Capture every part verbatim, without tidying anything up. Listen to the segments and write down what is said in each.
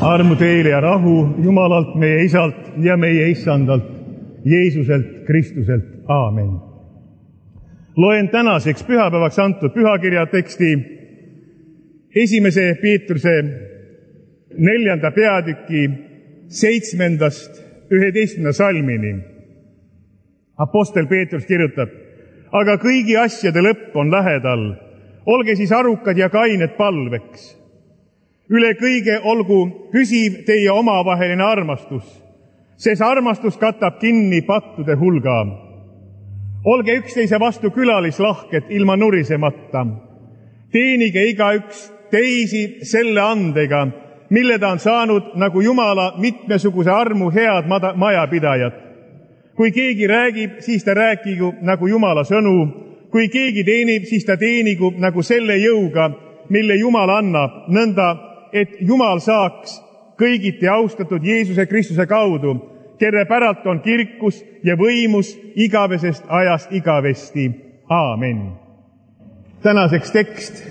Armu teile ja rahu Jumalalt, meie Isalt ja meie Issandalt, Jeesuselt Kristuselt. Aamen. Loen tänaseks pühapäevaks antud pühakirja teksti esimese Peetruse neljanda peatüki seitsmendast üheteistkümnenda salmini. Apostel Peetrus kirjutab: aga kõigi asjade lõpp on lähedal. Olge siis arukad ja kained palveks. Üle kõige olgu püsiv teie omavaheline armastus, sest armastus katab kinni pattude hulga. Olge üksteise vastu külalislahked ilma nurisemata. Teenige igaüks teisi selle andega, mille ta on saanud nagu Jumala mitmesuguse armu head majapidajad. Kui keegi räägib, siis ta rääkigu nagu Jumala sõnu. Kui keegi teenib, siis ta teenigu nagu selle jõuga, mille Jumal annab, nõnda, et Jumal saaks kõigiti austatud Jeesuse Kristuse kaudu, kelle päralt on kirkus ja võimus igavesest ajast igavesti. Aamen. Tänaseks tekst.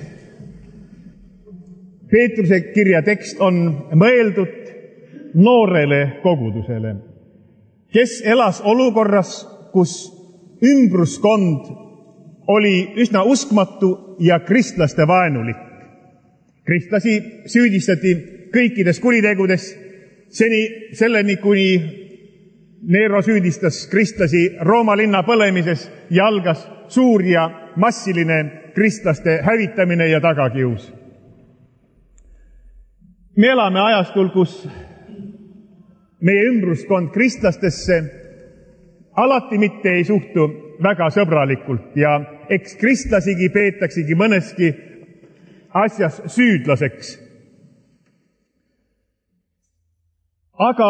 Peetruse kirja tekst on mõeldud noorele kogudusele, kes elas olukorras, kus ümbruskond oli üsna uskmatu ja kristlaste vaenulik. Kristlasi süüdistati kõikides kuritegudes, seni selleni, kuni Nero süüdistas kristlasi Rooma linna põlemises ja algas suur ja massiline kristlaste hävitamine ja tagakius. Me elame ajastul, kus meie ümbruskond kristlastesse alati mitte ei suhtu väga sõbralikult ja eks kristlasigi peetaksegi mõneski asjas süüdlaseks. Aga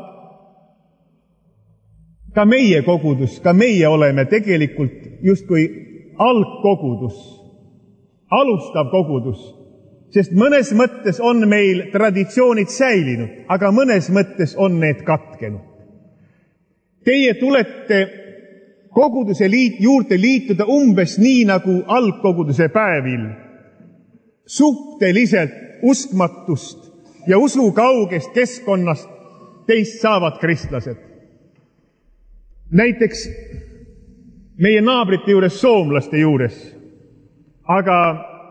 ka meie kogudus, ka meie oleme tegelikult justkui algkogudus, alustav kogudus, sest mõnes mõttes on meil traditsioonid säilinud, aga mõnes mõttes on need katkenud. Teie tulete koguduse liit, juurde liituda umbes nii nagu algkoguduse päevil, suhteliselt uskmatust ja usu kaugest keskkonnast teist saavad kristlased. Näiteks meie naabrite juures, soomlaste juures, aga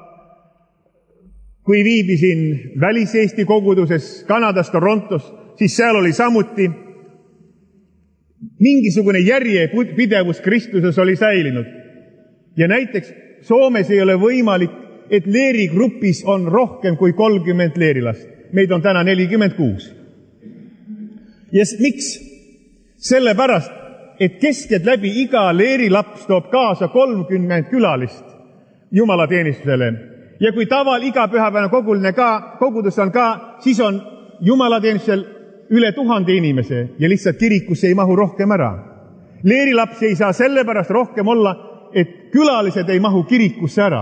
kui viibisin Välis-Eesti koguduses Kanadas, Torontos, siis seal oli samuti mingisugune järjepidevus Kristuses oli säilinud. Ja näiteks Soomes ei ole võimalik, et leerigrupis on rohkem kui kolmkümmend leerilast. Meid on täna nelikümmend kuus. Ja miks? Sellepärast, et keskelt läbi iga leerilaps toob kaasa kolmkümmend külalist jumalateenistusele. Ja kui taval iga pühapäevane koguline ka, kogudus on ka, siis on jumalateenistusel üle tuhande inimese ja lihtsalt kirikusse ei mahu rohkem ära. Leerilaps ei saa sellepärast rohkem olla, et külalised ei mahu kirikusse ära.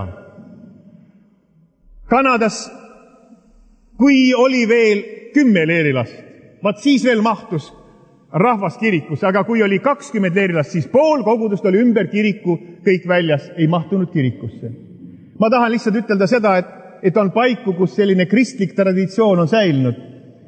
Kanadas, kui oli veel kümme leerilast, vaat siis veel mahtus rahvas kirikusse, aga kui oli kakskümmend leerilast, siis pool kogudust oli ümber kiriku, kõik väljas, ei mahtunud kirikusse. Ma tahan lihtsalt ütelda seda, et, et on paiku, kus selline kristlik traditsioon on säilinud.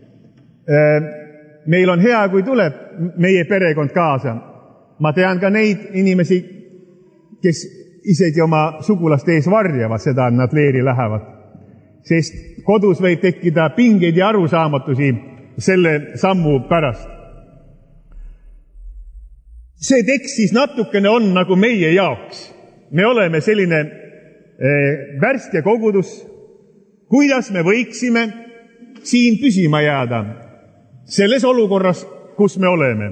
Meil on hea, kui tuleb meie perekond kaasa. Ma tean ka neid inimesi, kes isegi oma sugulaste ees varjavad seda, et nad leeri lähevad. Sest kodus võib tekkida pingeid ja arusaamatusi selle sammu pärast. See tekst siis natukene on nagu meie jaoks. Me oleme selline eh, värske kogudus, kuidas me võiksime siin püsima jääda selles olukorras, kus me oleme.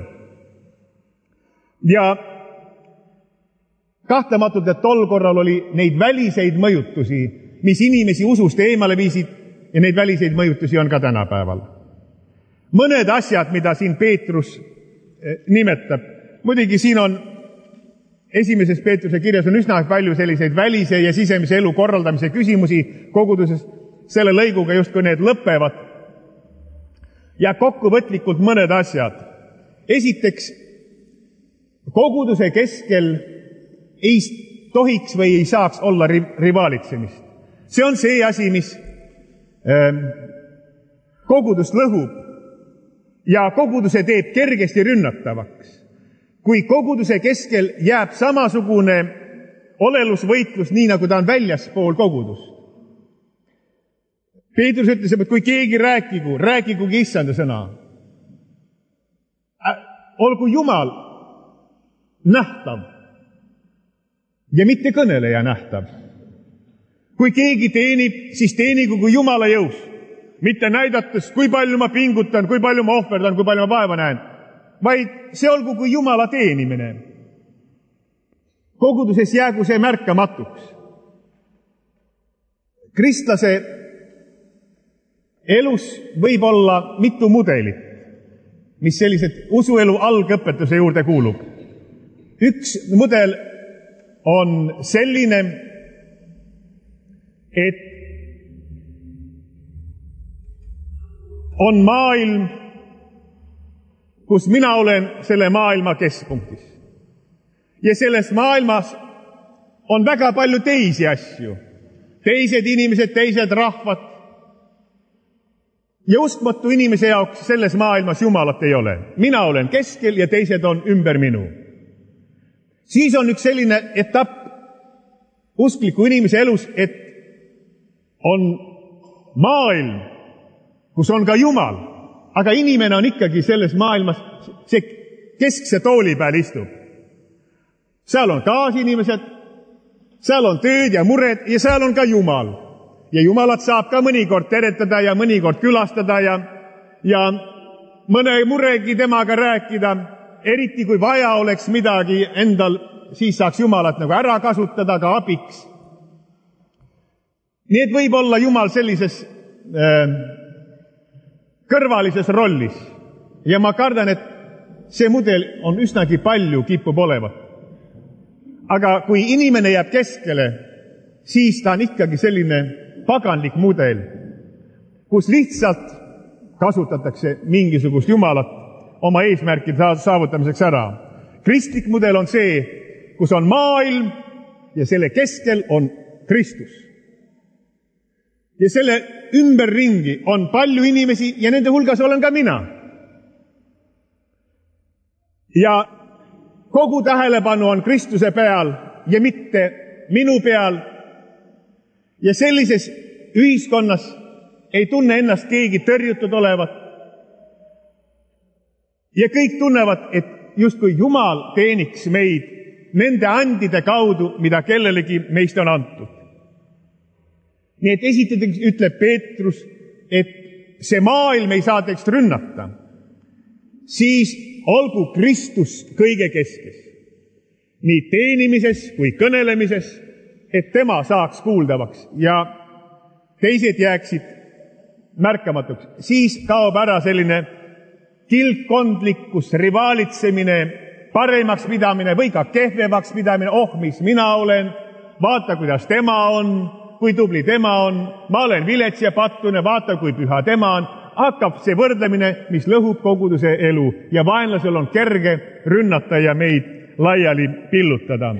Ja kahtlematult, et tol korral oli neid väliseid mõjutusi, mis inimesi usust eemale viisid, ja neid väliseid mõjutusi on ka tänapäeval. Mõned asjad, mida siin Peetrus nimetab, muidugi siin on esimeses Peetruse kirjas on üsna palju selliseid välise ja sisemise elu korraldamise küsimusi koguduses, selle lõiguga justkui need lõpevad. Ja kokkuvõtlikult mõned asjad. Esiteks, koguduse keskel ei tohiks või ei saaks olla rivaalitsemist. See on see asi, mis ähm, kogudust lõhub ja koguduse teeb kergesti rünnatavaks. Kui koguduse keskel jääb samasugune olelusvõitlus, nii nagu ta on väljaspool kogudust. Peetrus ütles, et kui keegi rääkigu, rääkigugi issanda sõna. Olgu Jumal nähtav ja mitte kõneleja nähtav. Kui keegi teenib, siis teenigu kui Jumala jõus. Mitte näidates, kui palju ma pingutan, kui palju ma ohverdan, kui palju ma vaeva näen. Vaid see olgu kui Jumala teenimine. Koguduses jäägu see märkamatuks. Kristlase elus võib olla mitu mudelit, mis sellised usuelu algõpetuse juurde kuulub. Üks mudel on selline, et on maailm, kus mina olen selle maailma keskpunktis. Ja selles maailmas on väga palju teisi asju. Teised inimesed, teised rahvad. Ja uskmatu inimese jaoks selles maailmas Jumalat ei ole. Mina olen keskel ja teised on ümber minu. Siis on üks selline etapp uskliku inimese elus, et on maailm, kus on ka Jumal, aga inimene on ikkagi selles maailmas, see keskse tooli peal istub. Seal on kaasinimesed, seal on tööd ja mured ja seal on ka Jumal. Ja Jumalat saab ka mõnikord teretada ja mõnikord külastada ja, ja mõne muregi temaga rääkida, eriti kui vaja oleks midagi endal, siis saaks Jumalat nagu ära kasutada ka abiks. Nii et võib olla Jumal sellises äh, kõrvalises rollis. Ja ma kardan, et see mudel on üsnagi palju kipub olevat. Aga kui inimene jääb keskele, siis ta on ikkagi selline paganlik mudel, kus lihtsalt kasutatakse mingisugust Jumalat oma eesmärkide saavutamiseks ära. Kristlik mudel on see, kus on maailm ja selle keskel on Kristus. Ja selle ümberringi on palju inimesi ja nende hulgas olen ka mina. Ja kogu tähelepanu on Kristuse peal ja mitte minu peal. Ja sellises ühiskonnas ei tunne ennast keegi tõrjutud olevat. Ja kõik tunnevad, et justkui Jumal teeniks meid nende andide kaudu, mida kellelegi meist on antud. Nii et esiteks ütleb Peetrus, et see maailm ei saa teist rünnata. Siis olgu Kristus kõige keskes. Nii teenimises kui kõnelemises, et tema saaks kuuldavaks ja teised jääksid märkamatuks. Siis kaob ära selline kilpkondlikkus, rivaalitsemine, paremaks pidamine või ka kehvemaks pidamine. Oh, mis mina olen, vaata, kuidas tema on, kui tubli tema on, ma olen vilets ja pattune, vaata, kui püha tema on. Hakkab see võrdlemine, mis lõhub koguduse elu ja vaenlasel on kerge rünnata ja meid laiali pillutada.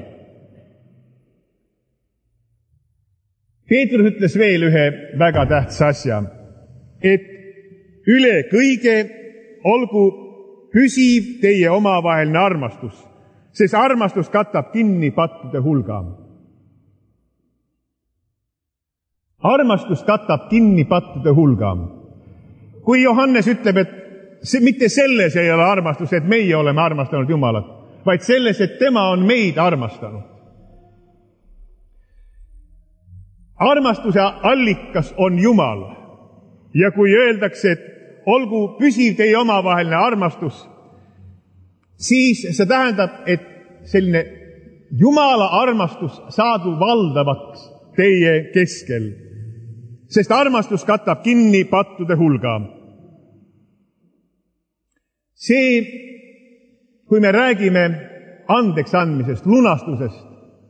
Peetrus ütles veel ühe väga tähtsa asja, et üle kõige olgu püsiv teie omavaheline armastus, sest armastus katab kinni pattude hulga. Armastus katab kinni pattude hulga. Kui Johannes ütleb, et see, mitte selles ei ole armastus, et meie oleme armastanud Jumalat, vaid selles, et tema on meid armastanud. Armastuse allikas on Jumal. Ja kui öeldakse, et olgu püsiv teie omavaheline armastus, siis see tähendab, et selline Jumala armastus saadu valdavaks teie keskel. Sest armastus katab kinni pattude hulga. See, kui me räägime andeks andmisest, lunastusest,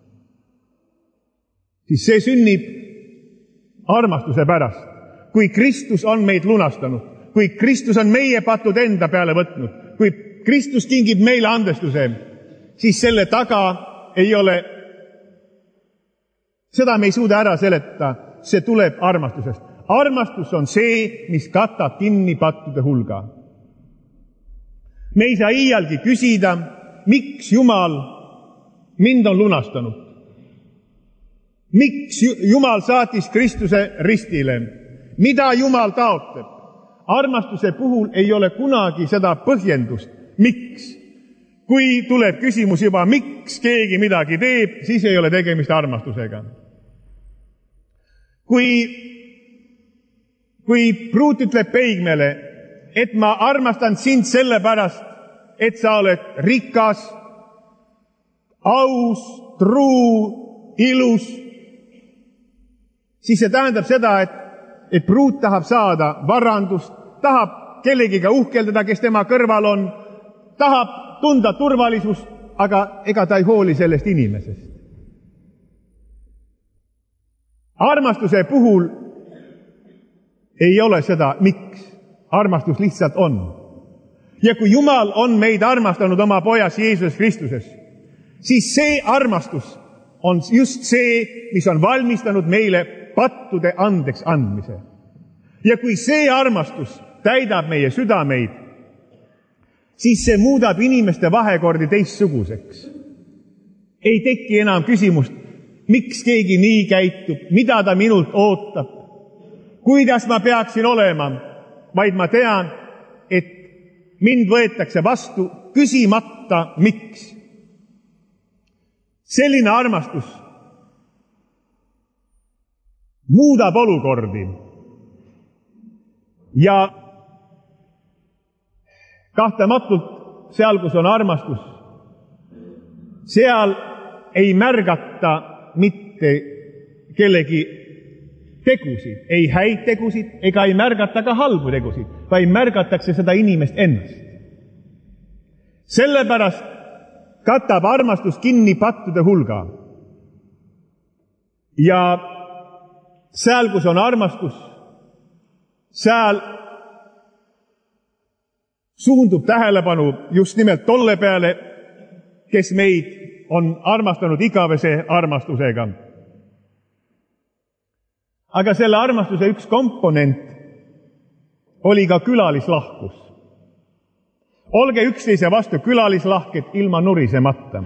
siis see sünnib armastuse pärast. Kui Kristus on meid lunastanud, kui Kristus on meie patud enda peale võtnud, kui Kristus kingib meile andestuse, siis selle taga ei ole, seda me ei suuda ära seletada, see tuleb armastusest. armastus on see, mis katab kinni pattude hulga. Me ei saa iialgi küsida, miks Jumal mind on lunastanud. Miks Jumal saatis Kristuse ristile? Mida Jumal taotleb? Armastuse puhul ei ole kunagi seda põhjendust. Miks? Kui tuleb küsimus juba, miks keegi midagi teeb, siis ei ole tegemist armastusega. Kui, kui pruut ütleb peigmele, et ma armastan sind sellepärast, et sa oled rikas, aus, truu, ilus, siis see tähendab seda, et, et pruut tahab saada varandust, tahab kellegiga uhkeldada, kes tema kõrval on, tahab tunda turvalisust, aga ega ta ei hooli sellest inimesest. Armastuse puhul ei ole seda, miks. Armastus lihtsalt on. Ja kui Jumal on meid armastanud oma pojas Jeesus Kristuses, siis see armastus on just see, mis on valmistanud meile pattude andeks andmise. Ja kui see armastus täidab meie südameid, siis see muudab inimeste vahekordi teistsuguseks. Ei teki enam küsimust, miks keegi nii käitub, mida ta minult ootab, kuidas ma peaksin olema, vaid ma tean, et mind võetakse vastu küsimata miks. Selline armastus muudab olukordi ja kahtematult seal, kus on armastus, seal ei märgata mitte kellegi tegusid, ei häid tegusid, ega ei märgata ka halbu tegusid, vaid märgatakse seda inimest ennast. Sellepärast katab armastus kinni pattude hulga. Ja seal, kus on armastus, seal suundub tähelepanu just nimelt tolle peale, kes meid on armastanud igavese armastusega. Aga selle armastuse üks komponent oli ka külalislahkus. Olge üksteise vastu külalislahked ilma nurisemata.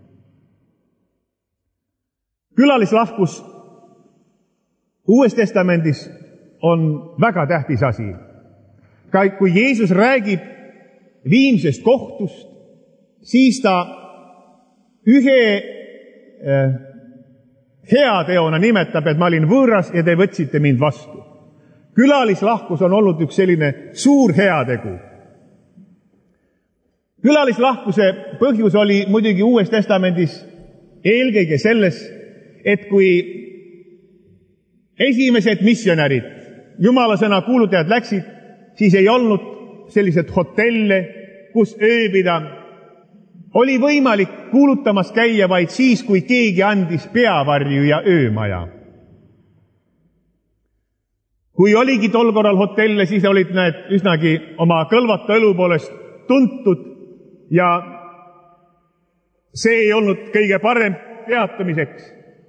Külalislahkus Uues Testamendis on väga tähtis asi. Ka kui Jeesus räägib viimsest kohtust, siis ta ühe äh, heateona nimetab, et ma olin võõras ja te võtsite mind vastu. Külalislahkus on olnud üks selline suur heategu. Külalislahkuse põhjus oli muidugi Uues Testamendis eelkõige selles, et kui esimesed missionärid, Jumala sõna kuulutajad läksid, siis ei olnud sellised hotelle, kus ööbida. Oli võimalik kuulutamas käia vaid siis, kui keegi andis peavarju ja öömaja. Kui oligi tol korral hotelle, siis olid need üsnagi oma kõlvata elu poolest tuntud ja see ei olnud kõige parem peatumiseks.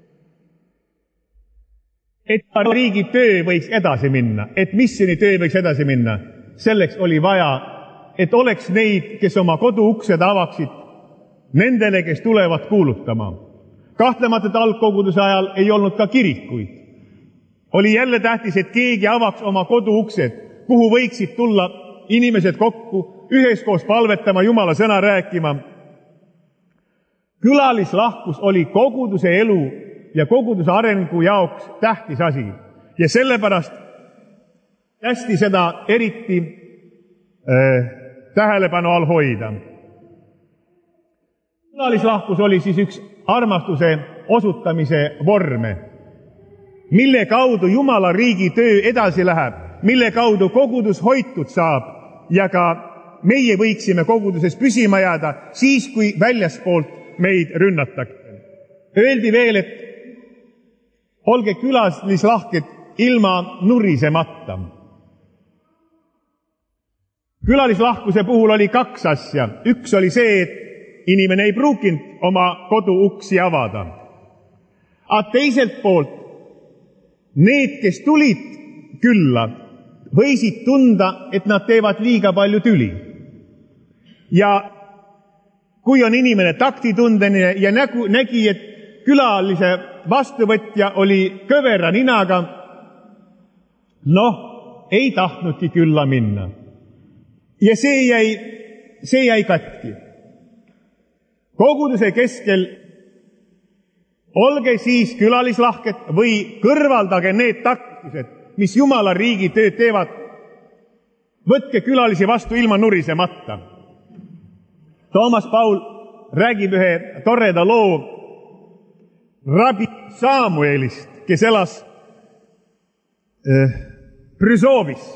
Et riigi töö võiks edasi minna, et missioni töö võiks edasi minna, selleks oli vaja, et oleks neid, kes oma koduuksed avaksid nendele, kes tulevad kuulutama. Kahtlemata algkoguduse ajal ei olnud ka kirikuid. Oli jälle tähtis, et keegi avaks oma koduuksed, kuhu võiksid tulla inimesed kokku, üheskoos palvetama, Jumala sõna rääkima. Külalislahkus oli koguduse elu ja koguduse arengu jaoks tähtis asi. Ja sellepärast hästi seda eriti äh, tähelepanu all hoida. Külalislahkus oli siis üks armastuse osutamise vorme, mille kaudu Jumala riigi töö edasi läheb, mille kaudu kogudus hoitud saab ja ka meie võiksime koguduses püsima jääda siis, kui väljaspoolt meid rünnatakse. Öeldi veel, et olge külalislahked ilma nurisemata. Külalislahkuse puhul oli kaks asja. Üks oli see, et inimene ei pruukinud oma koduuksi avada. Aga teiselt poolt, need, kes tulid külla, võisid tunda, et nad teevad liiga palju tüli. Ja kui on inimene taktitundeline ja nägu, nägi, et külalise vastuvõtja oli kõvera ninaga, noh, ei tahtnudki külla minna. Ja see jäi, see jäi katki. Koguduse keskel olge siis külalislahked või kõrvaldage need takistused, mis Jumala riigi tööd teevad. Võtke külalisi vastu ilma nurisemata. Toomas Paul räägib ühe toreda loo rabi Samuelist, kes elas äh, Brüsovis.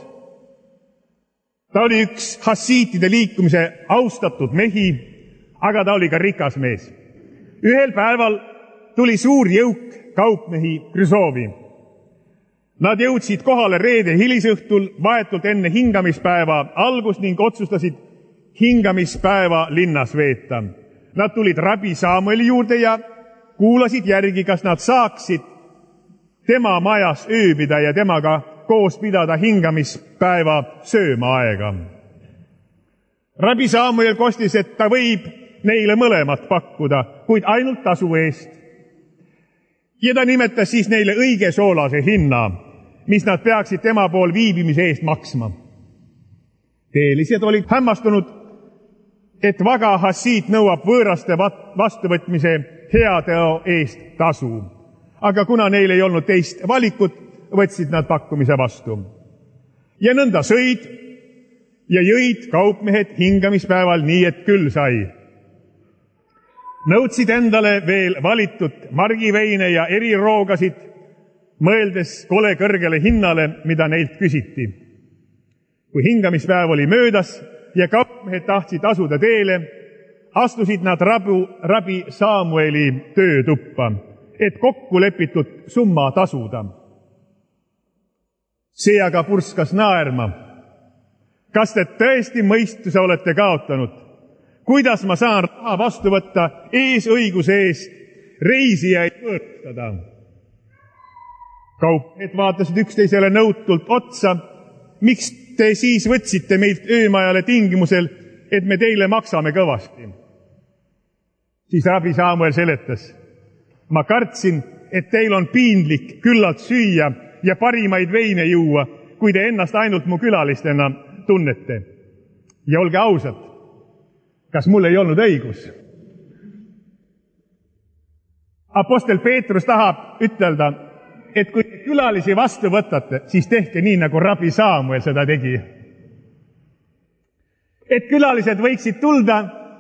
Ta oli üks hassiitide liikumise austatud mehi, aga ta oli ka rikas mees. Ühel päeval tuli suur jõuk kaupmehi Brüsovi. Nad jõudsid kohale reede hilisõhtul vahetult enne hingamispäeva algust ning otsustasid hingamispäeva linnas veeta. Nad tulid rabi Samueli juurde ja kuulasid järgi, kas nad saaksid tema majas ööbida ja temaga koos pidada hingamispäeva söömaaega. Rabi Samuel kostis, et ta võib neile mõlemat pakkuda, kuid ainult tasu eest. Ja ta nimetas siis neile õige soolase hinna, mis nad peaksid tema pool viibimise eest maksma. Teelised olid hämmastunud, et vaga hassiit nõuab võõraste vastuvõtmise heateo eest tasu. Aga kuna neil ei olnud teist valikut, võtsid nad pakkumise vastu. Ja nõnda sõid ja jõid kaupmehed hingamispäeval nii, et küll sai. Nõudsid endale veel valitud margiveine ja eriroogasid, mõeldes kole kõrgele hinnale, mida neilt küsiti. Kui hingamispäev oli möödas ja kaupmehed tahtsid asuda teele, astusid nad rabu, rabi Samueli töötuppa, et kokku lepitud summa tasuda. See aga purskas naerma. Kas te tõesti mõistuse olete kaotanud? Kuidas ma saan raha vastu võtta eesõiguse eest reisijaid võõrustada? Kaupmehed vaatasid üksteisele nõutult otsa. Miks te siis võtsite meilt öömajale tingimusel, et me teile maksame kõvasti? Siis rabi Samuel seletas. Ma kartsin, et teil on piinlik küllalt süüa ja parimaid veine juua, kui te ennast ainult mu külalistena tunnete. Ja olge ausad, kas mul ei olnud õigus? Apostel Peetrus tahab ütelda, et kui külalisi vastu võtate, siis tehke nii, nagu rabi Samuel seda tegi. Et külalised võiksid tulda,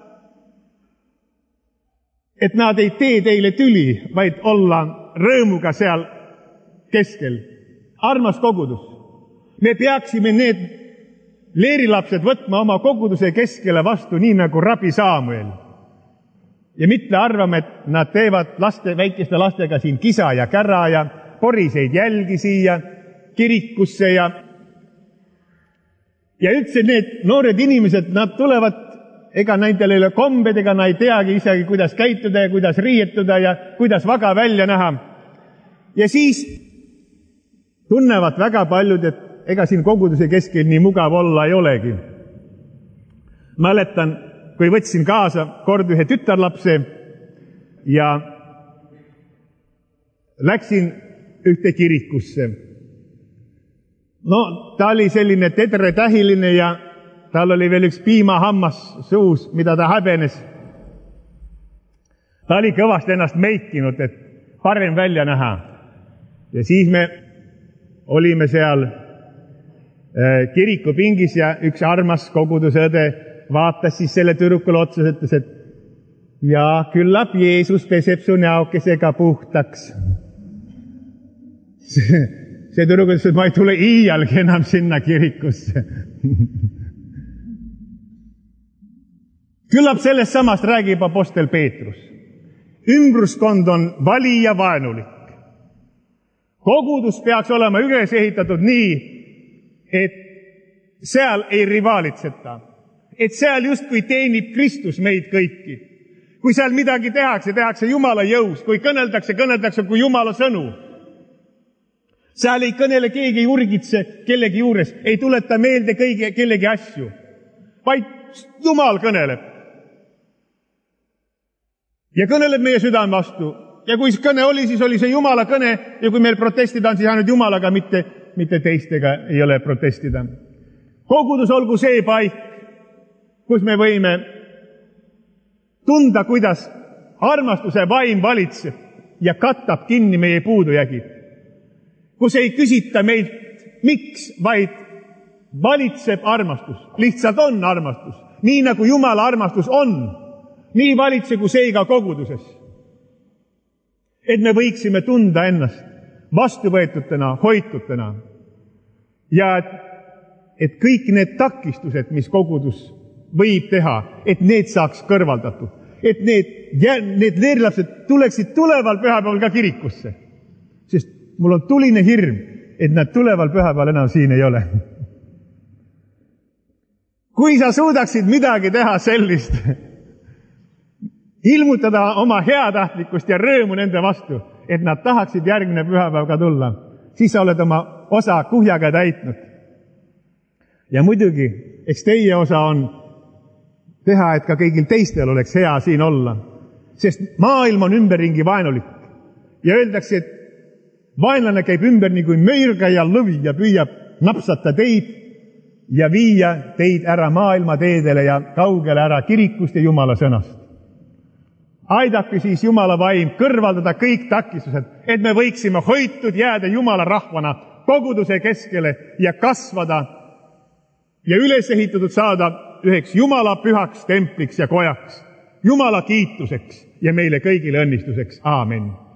et nad ei tee teile tüli, vaid olla rõõmuga seal keskel. Armas kogudus, me peaksime need leerilapsed võtma oma koguduse keskele vastu, nii nagu rabi Samuel. Ja mitte arvame, et nad teevad laste, väikeste lastega siin kisa ja kära ja poriseid jälgi siia kirikusse ja ja üldse need noored inimesed, nad tulevad, ega nendel ei ole kombed, ega nad ei teagi isegi, kuidas käituda ja kuidas riietuda ja kuidas vaga välja näha. Ja siis tunnevad väga paljud, et ega siin koguduse keskel nii mugav olla ei olegi. Mäletan, kui võtsin kaasa kord ühe tütarlapse ja läksin ühte kirikusse. No, ta oli selline tedretähiline ja tal oli veel üks piimahammas suus, mida ta häbenes. Ta oli kõvasti ennast meikinud, et parem välja näha. Ja siis me olime seal kirikupingis ja üks armas koguduse õde vaatas siis selle tüdrukule otsa, ütles, et ja küllap Jeesus peseb su näokesega puhtaks. See, see tüdruk ütles, et ma ei tule iialgi enam sinna kirikusse. Küllap sellest samast räägib apostel Peetrus. Ümbruskond on vali ja vaenulik. Kogudus peaks olema üles ehitatud nii, et seal ei rivaalitseta. Et seal justkui teenib Kristus meid kõiki. Kui seal midagi tehakse, tehakse Jumala jõus. Kui kõneldakse, kõneldakse kui Jumala sõnu. Seal ei kõnele keegi, ei urgitse kellegi juures, ei tuleta meelde kõigi, kellegi asju, vaid Jumal kõneleb. Ja kõneleb meie südame vastu. Ja kui kõne oli, siis oli see Jumala kõne ja kui meil protestida on, siis ainult Jumalaga, mitte, mitte teistega ei ole protestida. Kogudus olgu see paik, kus me võime tunda, kuidas armastuse vaim valitseb ja katab kinni meie puudujäägid. Kus ei küsita meilt, miks, vaid valitseb armastus. Lihtsalt on armastus. Nii nagu Jumala armastus on, nii valitsegu see ka koguduses. Et me võiksime tunda ennast vastuvõetutena, hoitutena. Ja et, et kõik need takistused, mis kogudus võib teha, et need saaks kõrvaldatud. Et need, need leerlapsed tuleksid tuleval pühapäeval ka kirikusse. Sest mul on tuline hirm, et nad tuleval pühapäeval enam siin ei ole. Kui sa suudaksid midagi teha sellist, ilmutada oma heatahtlikkust ja rõõmu nende vastu, et nad tahaksid järgmine pühapäev ka tulla, siis sa oled oma osa kuhjaga täitnud. Ja muidugi, eks teie osa on teha, et ka kõigil teistel oleks hea siin olla. Sest maailm on ümberringi vaenulik. Ja öeldakse, et vaenlane käib ümber nii kui möirgaja lõvi ja püüab napsata teid ja viia teid ära maailma teedele ja kaugele ära kirikust ja Jumala sõnast. Aidake siis Jumala vaim kõrvaldada kõik takistused, et me võiksime hoitud jääda Jumala rahvana koguduse keskele ja kasvada ja üles ehitatud saada üheks Jumala pühaks templiks ja kojaks, Jumala kiituseks ja meile kõigile õnnistuseks. Aamen.